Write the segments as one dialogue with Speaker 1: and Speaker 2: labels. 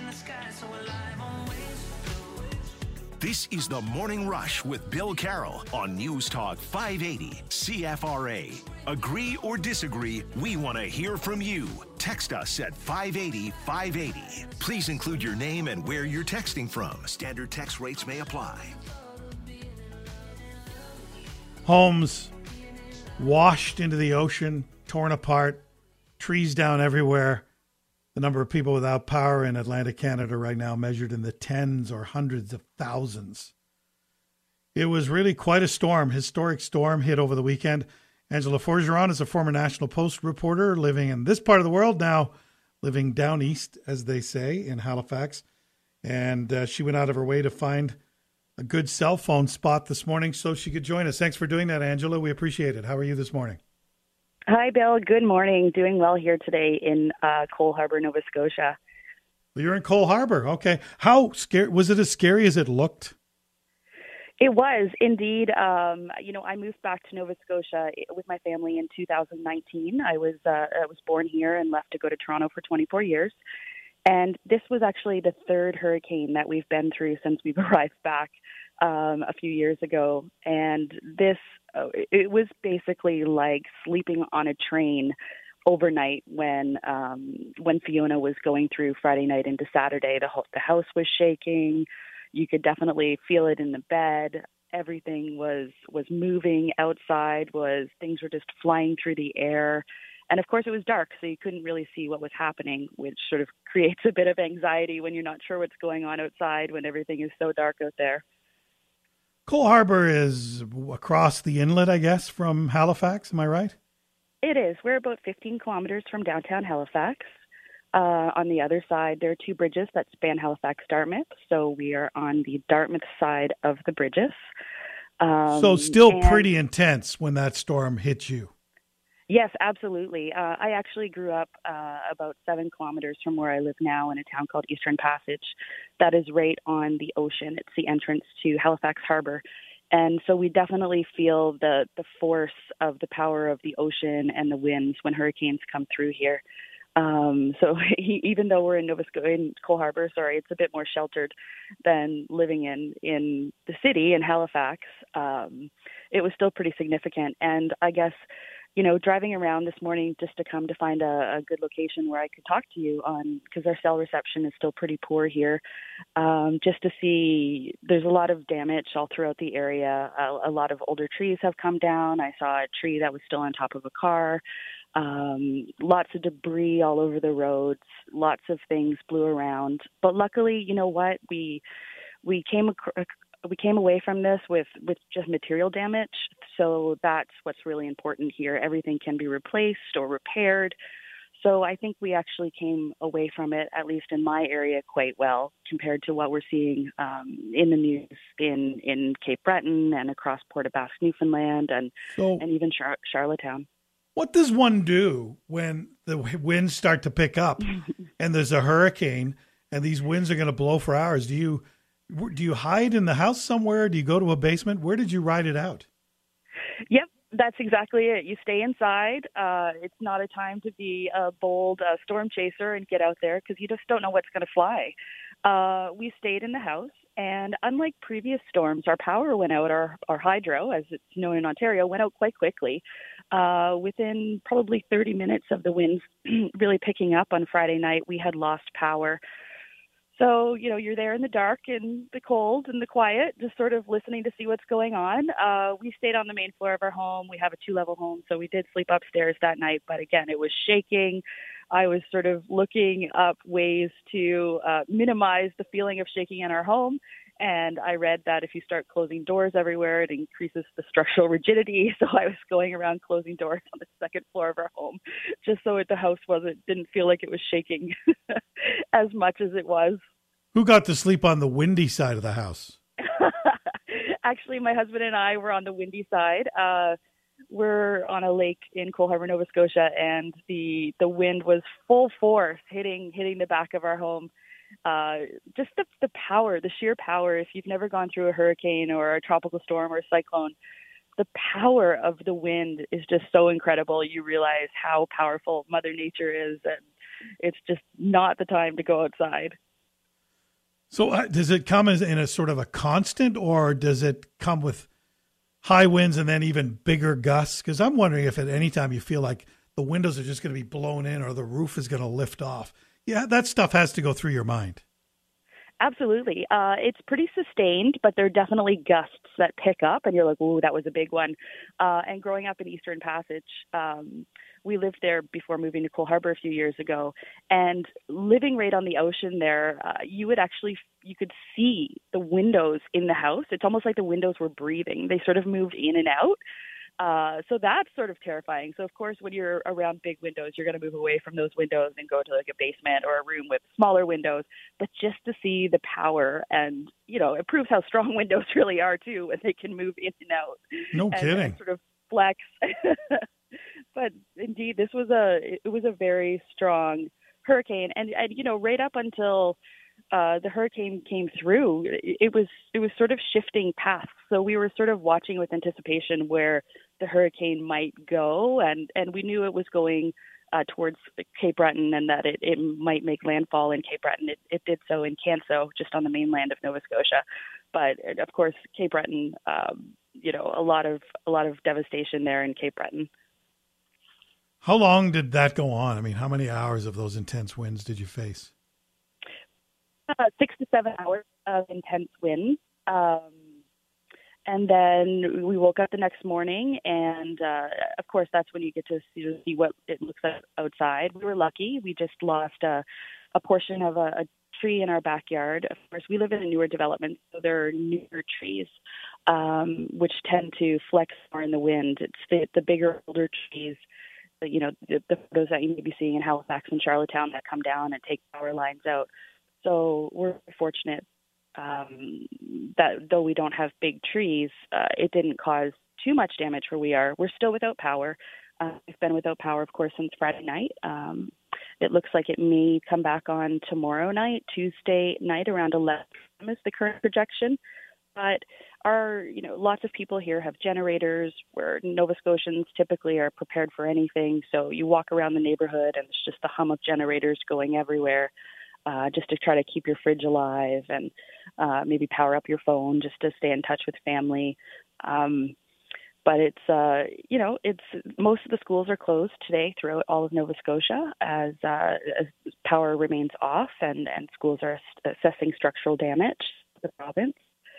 Speaker 1: This is the Morning Rush with Bill Carroll on News Talk 580 CFRA. Agree or disagree, we want to hear from you. Text us at 580 580. Please include your name and where you're texting from. Standard text rates may apply.
Speaker 2: Homes washed into the ocean, torn apart, trees down everywhere. The number of people without power in Atlantic Canada right now measured in the tens or hundreds of thousands. It was really quite a storm. Historic storm hit over the weekend. Angela Forgeron is a former National Post reporter living in this part of the world, now living down east, as they say, in Halifax. And she went out of her way to find a good cell phone spot this morning so she could join us. Thanks for doing that, Angela. We appreciate it. How are you this morning?
Speaker 3: Hi, Bill. Good morning. Doing well here today in Cole Harbour, Nova Scotia.
Speaker 2: Well, you're in Cole Harbour. Okay. How scary was it? As scary as it looked?
Speaker 3: It was indeed. I moved back to Nova Scotia with my family in 2019. I was born here and left to go to Toronto for 24 years. And this was actually the third hurricane that we've been through since we've arrived back a few years ago. And it was basically like sleeping on a train overnight when Fiona was going through Friday night into Saturday. The house was shaking. You could definitely feel it in the bed. Everything was moving outside. Things were just flying through the air. And of course it was dark, so you couldn't really see what was happening, which sort of creates a bit of anxiety when you're not sure what's going on outside when everything is so dark out there.
Speaker 2: Cole Harbour is across the inlet, I guess, from Halifax. Am I right?
Speaker 3: It is. We're about 15 kilometers from downtown Halifax. On the other side, there are two bridges that span Halifax-Dartmouth. So we are on the Dartmouth side of the bridges.
Speaker 2: So still pretty intense when that storm hit you.
Speaker 3: Yes, absolutely. I actually grew up about 7 kilometers from where I live now in a town called Eastern Passage. That is right on the ocean. It's the entrance to Halifax Harbour. And so we definitely feel the force of the power of the ocean and the winds when hurricanes come through here. So even though we're in Cole Harbour, it's a bit more sheltered than living in the city in Halifax. It was still pretty significant. And I guess, driving around this morning just to come to find a good location where I could talk to you on, because our cell reception is still pretty poor here, just to see there's a lot of damage all throughout the area. A lot of older trees have come down. I saw a tree that was still on top of a car. Lots of debris all over the roads. Lots of things blew around. But luckily, you know what? We came away from this with just material damage. So that's what's really important here. Everything can be replaced or repaired. So I think we actually came away from it, at least in my area, quite well compared to what we're seeing in the news in Cape Breton and across Port aux Basques, Newfoundland, and even Charlottetown.
Speaker 2: What does one do when the winds start to pick up and there's a hurricane and these winds are going to blow for hours? Do you hide in the house somewhere? Do you go to a basement? Where did you ride it out?
Speaker 3: Yep, that's exactly it. You stay inside. It's not a time to be a bold storm chaser and get out there because you just don't know what's going to fly. We stayed in the house, and unlike previous storms, our power went out. Our hydro, as it's known in Ontario, went out quite quickly. Within probably 30 minutes of the winds really picking up on Friday night, we had lost power. So, you're there in the dark and the cold and the quiet, just sort of listening to see what's going on. We stayed on the main floor of our home. We have a 2-level home, so we did sleep upstairs that night. But again, it was shaking. I was sort of looking up ways to minimize the feeling of shaking in our home. And I read that if you start closing doors everywhere, it increases the structural rigidity. So I was going around closing doors on the second floor of our home, just so the house didn't feel like it was shaking as much as it was.
Speaker 2: Who got to sleep on the windy side of the house?
Speaker 3: Actually, my husband and I were on the windy side. We're on a lake in Cole Harbour, Nova Scotia, and the wind was full force hitting the back of our home. Just the power, the sheer power. If you've never gone through a hurricane or a tropical storm or a cyclone, the power of the wind is just so incredible. You realize how powerful Mother Nature is, and it's just not the time to go outside.
Speaker 2: So does it come as in a sort of a constant, or does it come with high winds and then even bigger gusts? Because I'm wondering if at any time you feel like the windows are just going to be blown in or the roof is going to lift off. Yeah, that stuff has to go through your mind.
Speaker 3: Absolutely. It's pretty sustained, but there are definitely gusts that pick up, and you're like, "Ooh, that was a big one." And growing up in Eastern Passage, we lived there before moving to Cole Harbour a few years ago, and living right on the ocean there, you could see the windows in the house. It's almost like the windows were breathing. They sort of moved in and out. So that's sort of terrifying. So, of course, when you're around big windows, you're going to move away from those windows and go to like a basement or a room with smaller windows. But just to see the power, and, it proves how strong windows really are, too, when they can move in and out.
Speaker 2: No kidding.
Speaker 3: And sort of flex. But indeed, it was a very strong hurricane. And right up until the hurricane came through, it was sort of shifting paths. So we were sort of watching with anticipation where the hurricane might go, and we knew it was going towards Cape Breton, and that it might make landfall in Cape Breton. It did so in Canso, just on the mainland of Nova Scotia. But of course, Cape Breton, a lot of devastation there in Cape Breton.
Speaker 2: How long did that go on? I mean, how many hours of those intense winds did you face?
Speaker 3: 6 to 7 hours of intense wind. And then we woke up the next morning, and of course, that's when you get to see what it looks like outside. We were lucky. We just lost a portion of a tree in our backyard. Of course, we live in a newer development, so there are newer trees, which tend to flex more in the wind. It's the bigger, older trees, the photos that you may be seeing in Halifax and Charlottetown that come down and take power lines out. So we're fortunate that though we don't have big trees, it didn't cause too much damage where we are. We're still without power. We've been without power, of course, since Friday night. It looks like it may come back on tomorrow night, Tuesday night around 11 is the current projection. But lots of people here have generators, where Nova Scotians typically are prepared for anything. So you walk around the neighborhood and it's just the hum of generators going everywhere. Just to try to keep your fridge alive, and maybe power up your phone just to stay in touch with family. But it's most of the schools are closed today throughout all of Nova Scotia as power remains off, and schools are assessing structural damage to the province.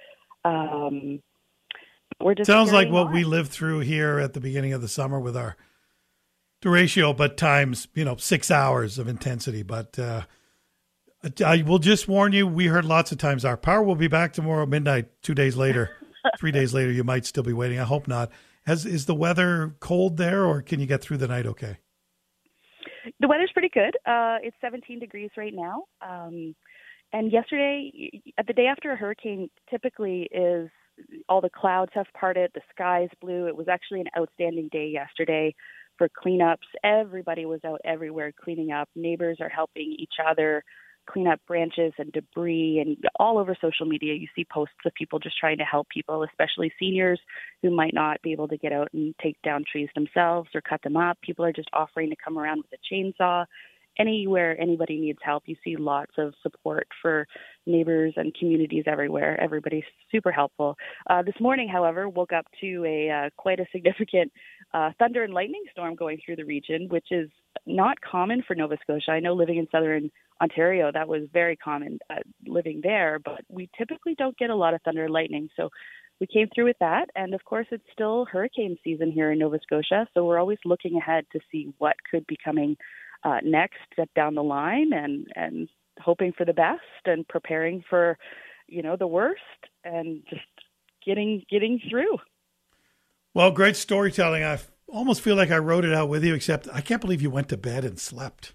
Speaker 3: We're just
Speaker 2: sounds like what we lived through here at the beginning of the summer with our derecho, but times 6 hours of intensity. But I will just warn you, we heard lots of times our power will be back tomorrow midnight. 2 days later, 3 days later, you might still be waiting. I hope not. Is the weather cold there, or can you get through the night okay?
Speaker 3: The weather's pretty good. It's 17 degrees right now. And yesterday, the day after a hurricane, typically is all the clouds have parted, the sky's blue. It was actually an outstanding day yesterday for cleanups. Everybody was out everywhere cleaning up. Neighbors are helping each other clean up branches and debris, and all over social media you see posts of people just trying to help people, especially seniors who might not be able to get out and take down trees themselves or cut them up. People are just offering to come around with a chainsaw. Anywhere anybody needs help, you see lots of support for neighbors and communities everywhere. Everybody's super helpful. This morning, however, woke up to quite a significant thunder and lightning storm going through the region, which is not common for Nova Scotia. I know living in southern Ontario, that was very common living there, but we typically don't get a lot of thunder and lightning. So we came through with that. And of course, it's still hurricane season here in Nova Scotia. So we're always looking ahead to see what could be coming next down the line, and hoping for the best and preparing for, the worst, and just getting through.
Speaker 2: Well, great storytelling. I almost feel like I wrote it out with you, except I can't believe you went to bed and slept.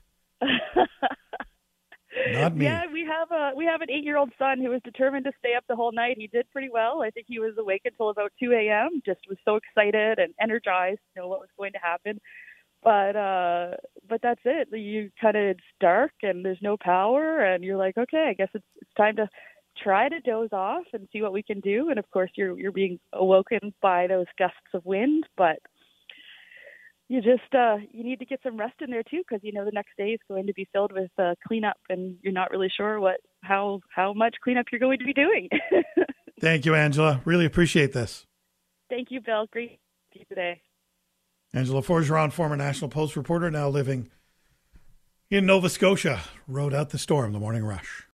Speaker 2: Not me.
Speaker 3: Yeah, we have an 8-year-old son who was determined to stay up the whole night. He did pretty well. I think he was awake until about 2 a.m. Just was so excited and energized to know what was going to happen. But that's it. It's dark and there's no power, and you're like, okay, I guess it's time to try to doze off and see what we can do. And of course, you're being awoken by those gusts of wind, but you just you need to get some rest in there too, because the next day is going to be filled with cleanup, and you're not really sure what how much cleanup you're going to be doing.
Speaker 2: Thank you, Angela. Really appreciate this.
Speaker 3: Thank you, Bill. Great to see you today.
Speaker 2: Angela Forgeron, former National Post reporter, now living in Nova Scotia, rode out the storm, the morning rush.